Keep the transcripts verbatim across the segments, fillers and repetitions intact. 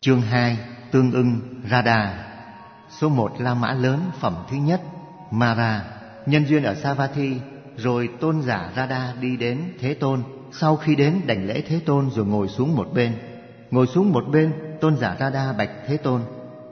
Chương hai, tương ưng Radha. Số một La Mã lớn phẩm thứ nhất, Mara. Nhân duyên ở Savatthi, rồi tôn giả Radha đi đến Thế Tôn. Sau khi đến đảnh lễ Thế Tôn rồi ngồi xuống một bên. Ngồi xuống một bên, tôn giả Radha bạch Thế Tôn: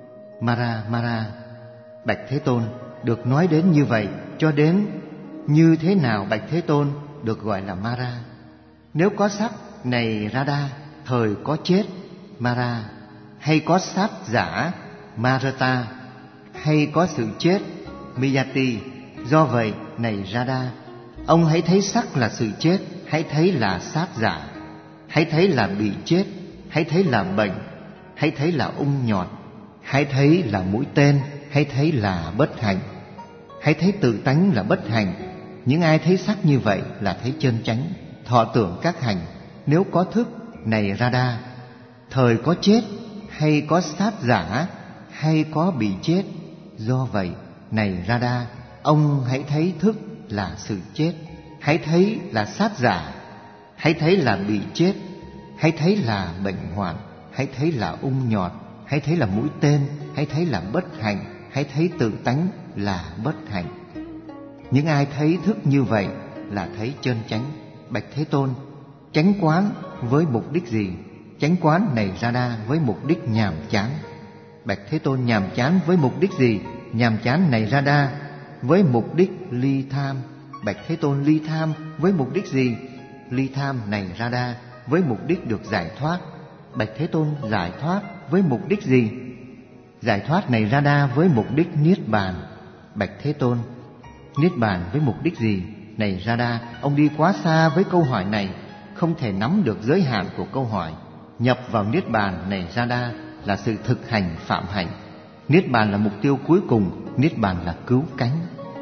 Mara, Mara. Bạch Thế Tôn: được nói đến như vậy, cho đến như thế nào bạch Thế Tôn được gọi là Mara? Nếu có sắc, này Radha, thời có chết, Mara, hay có sát giả, Marata, hay có sự chết, Miyati. Do vậy, này Radha, ông hãy thấy sắc là sự chết, hãy thấy là sát giả, hãy thấy là bị chết, hãy thấy là bệnh, hãy thấy là ung nhọt, hãy thấy là mũi tên, hãy thấy là bất hạnh, hãy thấy tự tánh là bất hạnh. Những ai thấy sắc như vậy là thấy chân chánh, thọ tưởng các hành. Nếu có thức, này Radha, thời có chết, hay có sát giả, hay có bị chết. Do vậy, này Radha, ông hãy thấy thức là sự chết, hãy thấy là sát giả, hãy thấy là bị chết, hãy thấy là bệnh hoạn, hãy thấy là ung nhọt, hãy thấy là mũi tên, hãy thấy là bất hạnh, hãy thấy tự tánh là bất hạnh. Những ai thấy thức như vậy là thấy chân chánh. Bạch Thế Tôn, chánh quán với mục đích gì? Chánh quán, này Radha, với mục đích nhàm chán. Bạch Thế Tôn, nhàm chán với mục đích gì? Nhàm chán, này Radha, với mục đích ly tham. Bạch Thế Tôn, ly tham với mục đích gì? Ly tham, này Radha, với mục đích được giải thoát. Bạch Thế Tôn, giải thoát với mục đích gì? Giải thoát, này Radha, với mục đích niết bàn. Bạch Thế Tôn, niết bàn với mục đích gì? Này Radha, ông đi quá xa với câu hỏi này, không thể nắm được giới hạn của câu hỏi. Nhập vào niết bàn, này Radha, là sự thực hành phạm hạnh. Niết bàn là mục tiêu cuối cùng, niết bàn là cứu cánh.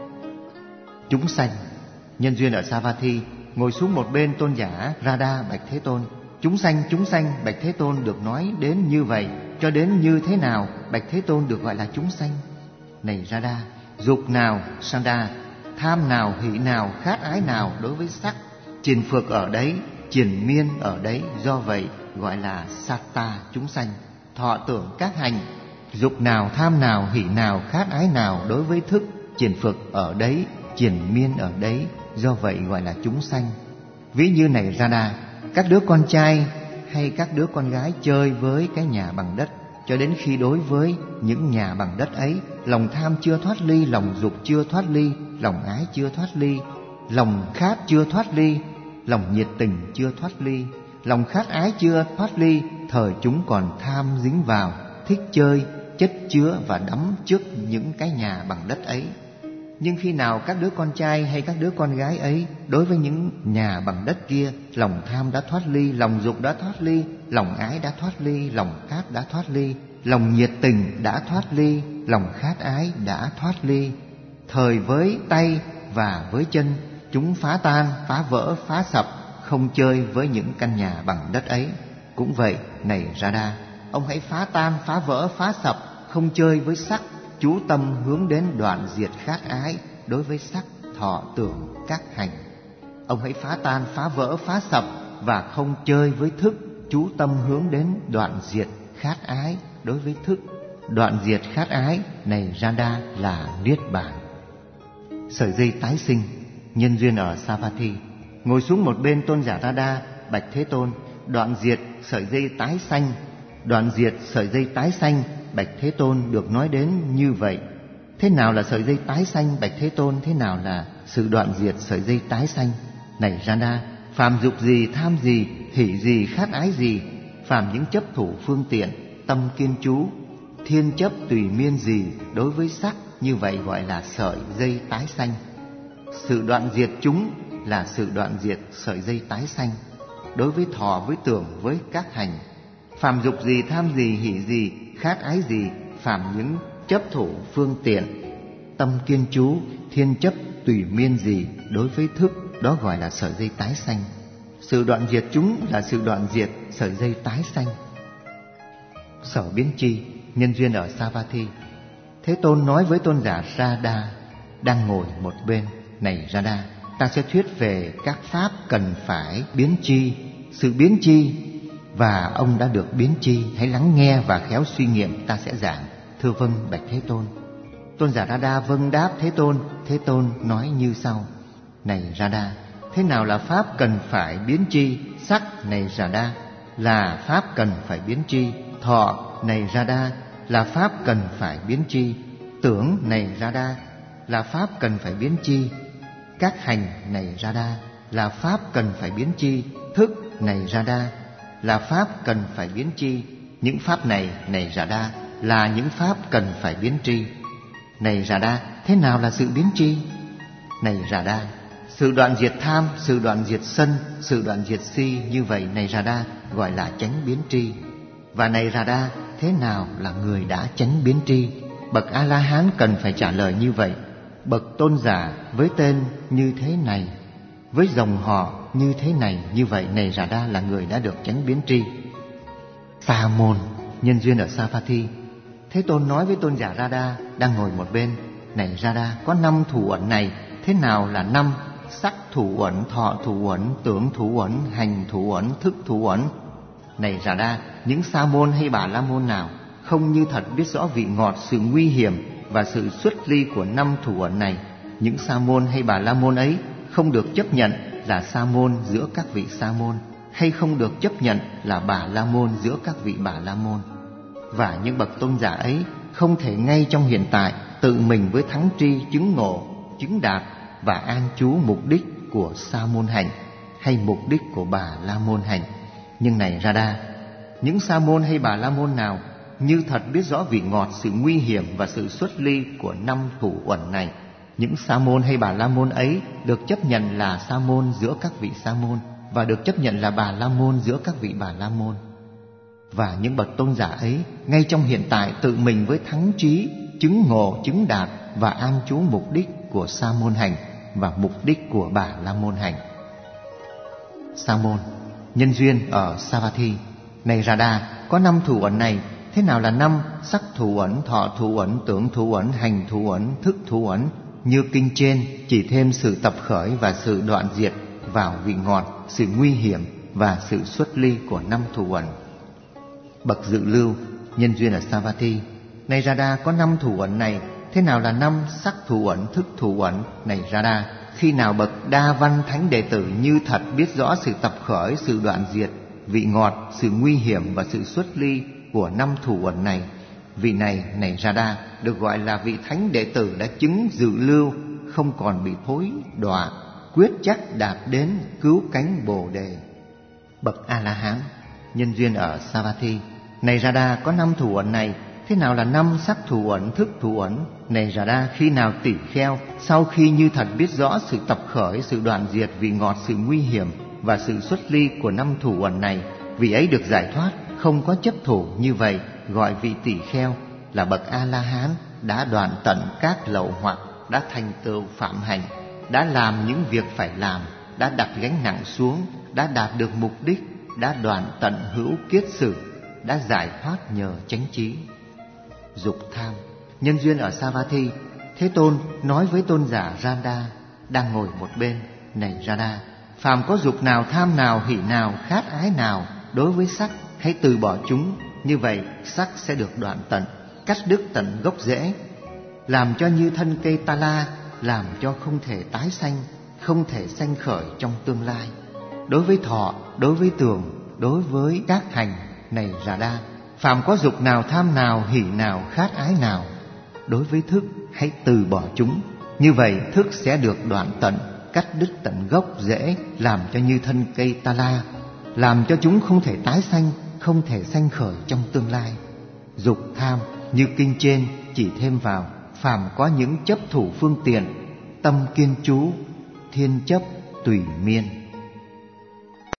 Chúng sanh. Nhân duyên ở Savatthi, ngồi xuống một bên tôn giả Radha bạch Thế Tôn: chúng sanh, chúng sanh, bạch Thế Tôn, được nói đến như vậy, cho đến như thế nào bạch Thế Tôn được gọi là chúng sanh? Này Radha, dục nào, Sanda, tham nào, hỷ nào, khát ái nào đối với sắc, triền phược ở đấy, triền miên ở đấy. Do vậy gọi là Satta, chúng sanh. Thọ tưởng các hành, dục nào, tham nào, hỷ nào, khát ái nào đối với thức, triền phược ở đấy, triền miên ở đấy. Do vậy gọi là chúng sanh. Ví như này Radha, các đứa con trai hay các đứa con gái chơi với cái nhà bằng đất, cho đến khi đối với những nhà bằng đất ấy, lòng tham chưa thoát ly, lòng dục chưa thoát ly, lòng ái chưa thoát ly, lòng khát chưa thoát ly, lòng nhiệt tình chưa thoát ly, lòng khát ái chưa thoát ly, thời chúng còn tham dính vào, thích chơi, chất chứa và đắm trước những cái nhà bằng đất ấy. Nhưng khi nào các đứa con trai hay các đứa con gái ấy đối với những nhà bằng đất kia, lòng tham đã thoát ly, lòng dục đã thoát ly, lòng ái đã thoát ly, lòng khát đã thoát ly, lòng nhiệt tình đã thoát ly, lòng khát ái đã thoát ly, thời với tay và với chân chúng phá tan, phá vỡ, phá sập, không chơi với những căn nhà bằng đất ấy. Cũng vậy, này Radha, ông hãy phá tan, phá vỡ, phá sập, không chơi với sắc, chú tâm hướng đến đoạn diệt khát ái đối với sắc, thọ tưởng các hành. Ông hãy phá tan, phá vỡ, phá sập và không chơi với thức, chú tâm hướng đến đoạn diệt khát ái đối với thức. Đoạn diệt khát ái, này Radha, là niết bàn. Sợi dây tái sinh. Nhân duyên ở Savatthi, ngồi xuống một bên tôn giả Radha bạch Thế Tôn: đoạn diệt sợi dây tái sanh. Đoạn diệt sợi dây tái sanh, bạch Thế Tôn, được nói đến như vậy. Thế nào là sợi dây tái sanh, bạch Thế Tôn? Thế nào là sự đoạn diệt sợi dây tái sanh? Này Radha, phàm dục gì, tham gì, hỷ gì, khát ái gì, phàm những chấp thủ phương tiện, tâm kiên chú, thiên chấp tùy miên gì đối với sắc, như vậy gọi là sợi dây tái sanh. Sự đoạn diệt chúng là sự đoạn diệt sợi dây tái sanh đối với thọ, với tưởng, với các hành. Phàm dục gì, tham gì, hỷ gì, khát ái gì, phàm những chấp thủ phương tiện, tâm kiên chú, thiên chấp tùy miên gì đối với thức, đó gọi là sợi dây tái sanh. Sự đoạn diệt chúng là sự đoạn diệt sợi dây tái sanh. Sở biến chi. Nhân duyên ở Savatthi, Thế Tôn nói với tôn giả Radha đang ngồi một bên: này Radha, ta sẽ thuyết về các pháp cần phải biến chi. Sự biến chi và ông đã được biến chi? Hãy lắng nghe và khéo suy nghiệm, ta sẽ giảng. Thưa vâng, bạch Thế Tôn. Tôn giả Rada vâng đáp Thế Tôn. Thế Tôn nói như sau: này Rada, thế nào là pháp cần phải biến chi? Sắc, này Rada, là pháp cần phải biến chi. Thọ, này Rada, là pháp cần phải biến chi. Tưởng, này Rada, là pháp cần phải biến chi. Các hành, này Rada, là pháp cần phải biến chi. Thức, này Rada, là pháp cần phải biến chi. Những pháp này, này Rada, là những pháp cần phải biến tri. Này Rada, thế nào là sự biến chi? Này Rada, sự đoạn diệt tham, sự đoạn diệt sân, sự đoạn diệt si, như vậy này Rada gọi là chánh biến tri. Và này Rada, thế nào là người đã chánh biến tri? Bậc A-la-hán cần phải trả lời như vậy. Bậc tôn giả với tên như thế này, với dòng họ như thế này, như vậy này Rada là người đã được chánh biến tri. Sa môn nhân duyên ở Savatthi. Thế Tôn nói với tôn giả Rada đang ngồi một bên: này Rada, có năm thủ uẩn này. Thế nào là năm? Sắc thủ uẩn, thọ thủ uẩn, tưởng thủ uẩn, hành thủ uẩn, thức thủ uẩn. Này Rada, những sa môn hay bà la môn nào không như thật biết rõ vị ngọt, sự nguy hiểm và sự xuất ly của năm thủ uẩn này, những sa môn hay bà la môn ấy không được chấp nhận là sa môn giữa các vị sa môn, hay không được chấp nhận là bà la môn giữa các vị bà la môn. Và những bậc tôn giả ấy không thể ngay trong hiện tại tự mình với thắng tri chứng ngộ, chứng đạt và an trú mục đích của sa môn hành hay mục đích của bà la môn hành. Nhưng này Rada, những sa môn hay bà la môn nào như thật biết rõ vị ngọt, sự nguy hiểm và sự xuất ly của năm thủ uẩn này, những sa môn hay bà la môn ấy được chấp nhận là sa môn giữa các vị sa môn và được chấp nhận là bà la môn giữa các vị bà la môn. Và những bậc tôn giả ấy ngay trong hiện tại tự mình với thắng trí chứng ngộ, chứng đạt và an trú mục đích của sa môn hành và mục đích của bà la môn hành. Sa môn nhân duyên ở Savatthi. Này Rada, có năm thủ uẩn này. Thế nào là năm? Sắc thủ uẩn, thọ thủ uẩn, tưởng thủ uẩn, hành thủ uẩn, thức thủ uẩn. Như kinh trên chỉ thêm sự tập khởi và sự đoạn diệt vào vị ngọt, sự nguy hiểm và sự xuất ly của năm thủ uẩn. Bậc dự lưu nhân duyên ở Savatthi. Này Rada, có năm thủ uẩn này. Thế nào là năm? Sắc thủ uẩn, thức thủ uẩn. Này Rada, khi nào bậc đa văn thánh đệ tử như thật biết rõ sự tập khởi, sự đoạn diệt, vị ngọt, sự nguy hiểm và sự xuất ly của năm thủ uẩn này, vị này, này Rada, được gọi là vị thánh đệ tử đã chứng dự lưu, không còn bị thối đọa, quyết chắc đạt đến cứu cánh Bồ Đề. Bậc A-la-hán nhân duyên ở Savatthi. Này Rada, có năm thủ uẩn này. Thế nào là năm? Sắc thủ uẩn, thức thủ uẩn. Này Rada, khi nào tỷ kheo sau khi như thật biết rõ sự tập khởi, sự đoạn diệt, vị ngọt, sự nguy hiểm và sự xuất ly của năm thủ uẩn này, vị ấy được giải thoát, không có chấp thủ, như vậy gọi vị tỷ kheo là bậc A-la-hán đã đoạn tận các lậu hoặc, đã thành tựu phạm hành, đã làm những việc phải làm, đã đặt gánh nặng xuống, đã đạt được mục đích, đã đoạn tận hữu kiết sử, đã giải thoát nhờ chánh trí. Dục tham nhân duyên ở Savatthi. Thế Tôn nói với tôn giả Rada đang ngồi một bên: này Rada, phàm có dục nào, tham nào, hỷ nào, khát ái nào đối với sắc, hãy từ bỏ chúng. Như vậy sắc sẽ được đoạn tận, cắt đứt tận gốc rễ, làm cho như thân cây ta la, làm cho không thể tái sanh, không thể sanh khởi trong tương lai. Đối với thọ, đối với tưởng, đối với các hành, này Rada, phàm có dục nào, tham nào, hỷ nào, khát ái nào đối với thức, hãy từ bỏ chúng. Như vậy thức sẽ được đoạn tận, cắt đứt tận gốc rễ, làm cho như thân cây ta la, làm cho chúng không thể tái sanh, không thể sanh khởi trong tương lai. Dục tham như kinh trên chỉ thêm vào: phàm có những chấp thủ phương tiện, tâm kiên chú, thiên chấp tùy miên.